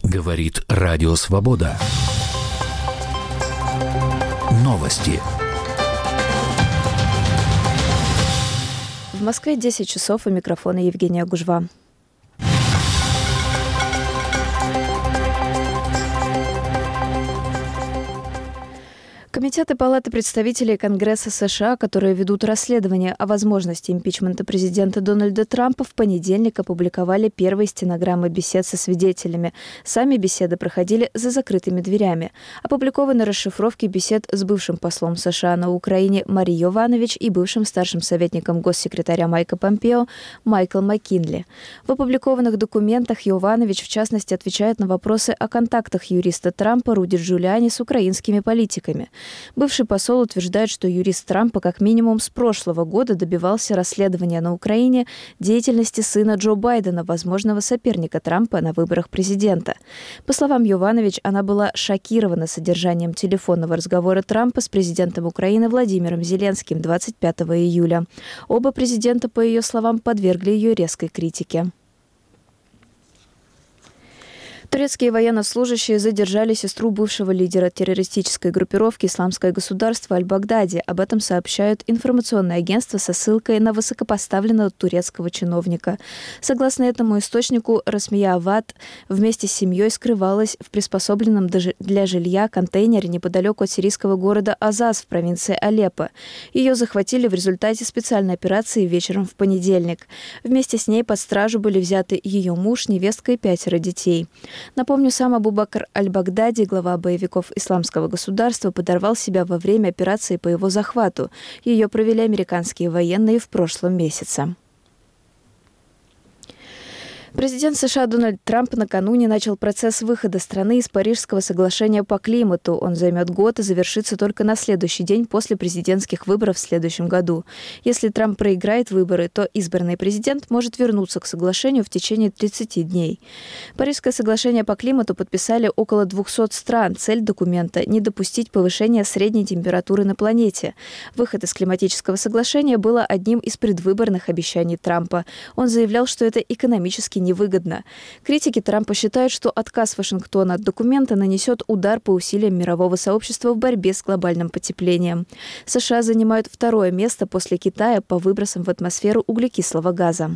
Говорит Радио Свобода. Новости. В Москве 10 часов, у микрофона Евгения Гужва. Комитеты Палаты представителей Конгресса США, которые ведут расследование о возможности импичмента президента Дональда Трампа, в понедельник опубликовали первые стенограммы бесед со свидетелями. Сами беседы проходили за закрытыми дверями. Опубликованы расшифровки бесед с бывшим послом США на Украине Мари Йованович и бывшим старшим советником госсекретаря Майка Помпео Майкл Маккинли. В опубликованных документах Йованович, в частности, отвечает на вопросы о контактах юриста Трампа Руди Джулиани с украинскими политиками. Бывший посол утверждает, что юрист Трампа как минимум с прошлого года добивался расследования на Украине деятельности сына Джо Байдена, возможного соперника Трампа на выборах президента. По словам Йованович, она была шокирована содержанием телефонного разговора Трампа с президентом Украины Владимиром Зеленским 25 июля. Оба президента, по ее словам, подвергли ее резкой критике. Турецкие военнослужащие задержали сестру бывшего лидера террористической группировки «Исламское государство» Аль-Багдади. Об этом сообщают информационное агентство со ссылкой на высокопоставленного турецкого чиновника. Согласно этому источнику, Расмия Авад вместе с семьей скрывалась в приспособленном для жилья контейнере неподалеку от сирийского города Азаз в провинции Алеппо. Ее захватили в результате специальной операции вечером в понедельник. Вместе с ней под стражу были взяты ее муж, невестка и 5 детей. Напомню, сам Абу-Бакр Аль-Багдади, глава боевиков Исламского государства, подорвал себя во время операции по его захвату. Ее провели американские военные в прошлом месяце. Президент США Дональд Трамп накануне начал процесс выхода страны из Парижского соглашения по климату. Он займет год и завершится только на следующий день после президентских выборов в следующем году. Если Трамп проиграет выборы, то избранный президент может вернуться к соглашению в течение 30 дней. Парижское соглашение по климату подписали около 200 стран. Цель документа – не допустить повышения средней температуры на планете. Выход из климатического соглашения было одним из предвыборных обещаний Трампа. Он заявлял, что это экономически невыгодно. Критики Трампа считают, что отказ Вашингтона от документа нанесет удар по усилиям мирового сообщества в борьбе с глобальным потеплением. США занимают второе место после Китая по выбросам в атмосферу углекислого газа.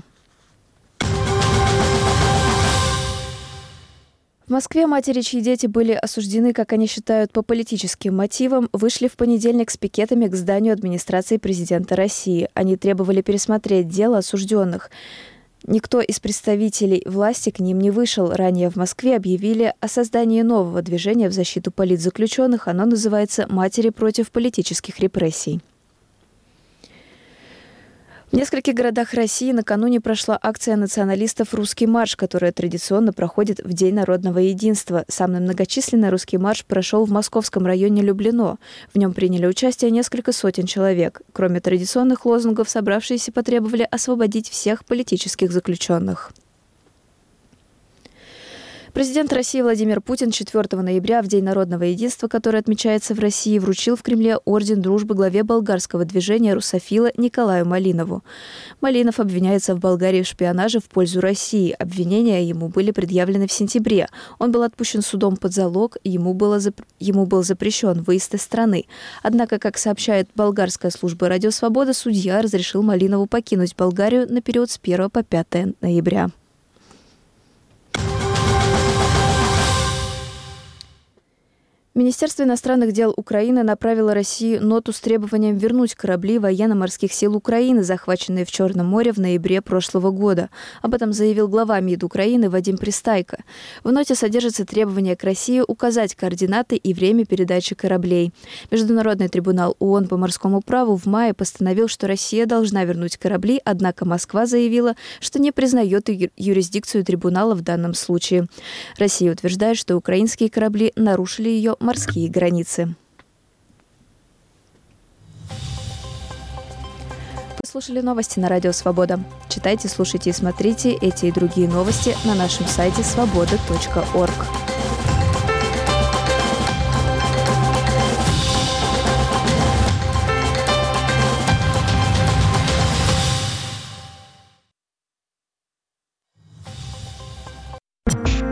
В Москве матери, чьи дети были осуждены, как они считают, по политическим мотивам, вышли в понедельник с пикетами к зданию администрации президента России. Они требовали пересмотреть дело осужденных. Никто из представителей власти к ним не вышел. Ранее в Москве объявили о создании нового движения в защиту политзаключенных. Оно называется «Матери против политических репрессий». В нескольких городах России накануне прошла акция националистов «Русский марш», которая традиционно проходит в День народного единства. Самый многочисленный русский марш прошел в московском районе Люблино. В нем приняли участие несколько сотен человек. Кроме традиционных лозунгов, собравшиеся потребовали освободить всех политических заключенных. Президент России Владимир Путин 4 ноября, в День народного единства, который отмечается в России, вручил в Кремле орден дружбы главе болгарского движения «Русофила» Николаю Малинову. Малинов обвиняется в Болгарии в шпионаже в пользу России. Обвинения ему были предъявлены в сентябре. Он был отпущен судом под залог, ему был запрещен выезд из страны. Однако, как сообщает болгарская служба «Радио Свобода», судья разрешил Малинову покинуть Болгарию на период с 1 по 5 ноября. Министерство иностранных дел Украины направило России ноту с требованием вернуть корабли военно-морских сил Украины, захваченные в Черном море в ноябре прошлого года. Об этом заявил глава МИД Украины Вадим Пристайко. В ноте содержится требование к России указать координаты и время передачи кораблей. Международный трибунал ООН по морскому праву в мае постановил, что Россия должна вернуть корабли, однако Москва заявила, что не признает юрисдикцию трибунала в данном случае. Россия утверждает, что украинские корабли нарушили ее морские границы. Вы слушали новости на Радио Свобода. Читайте, слушайте и смотрите эти и другие новости на нашем сайте svoboda.org.